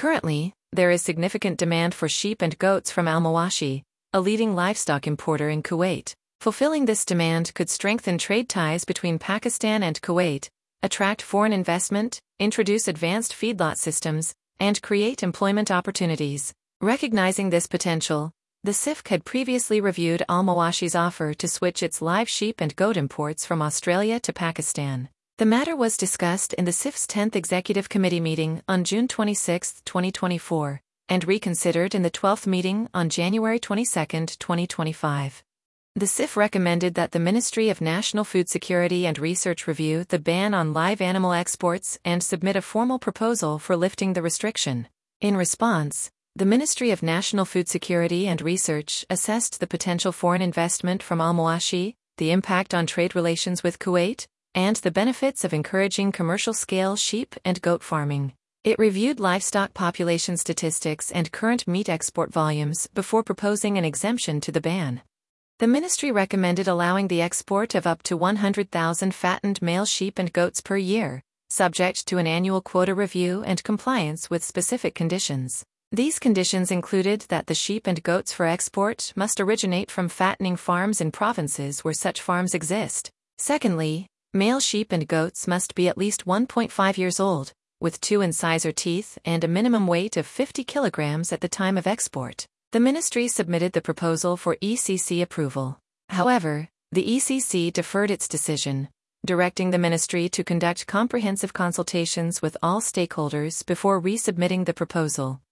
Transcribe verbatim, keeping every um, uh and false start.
Currently, there is significant demand for sheep and goats from Al Mawashi, a leading livestock importer in Kuwait. Fulfilling this demand could strengthen trade ties between Pakistan and Kuwait, attract foreign investment, introduce advanced feedlot systems, and create employment opportunities. Recognizing this potential, the S I F C had previously reviewed Al Mawashi's offer to switch its live sheep and goat imports from Australia to Pakistan. The matter was discussed in the S I F C's tenth Executive Committee meeting on June twenty-sixth, twenty twenty-four, and reconsidered in the twelfth meeting on January twenty-second, twenty twenty-five. The S I F recommended that the Ministry of National Food Security and Research review the ban on live animal exports and submit a formal proposal for lifting the restriction. In response, the Ministry of National Food Security and Research assessed the potential foreign investment from Al Mawashi, the impact on trade relations with Kuwait, and the benefits of encouraging commercial-scale sheep and goat farming. It reviewed livestock population statistics and current meat export volumes before proposing an exemption to the ban. The ministry recommended allowing the export of up to one hundred thousand fattened male sheep and goats per year, subject to an annual quota review and compliance with specific conditions. These conditions included that the sheep and goats for export must originate from fattening farms in provinces where such farms exist. Secondly, male sheep and goats must be at least one point five years old, with two incisor teeth and a minimum weight of fifty kilograms at the time of export. The ministry submitted the proposal for E C C approval. However, the E C C deferred its decision, directing the ministry to conduct comprehensive consultations with all stakeholders before resubmitting the proposal.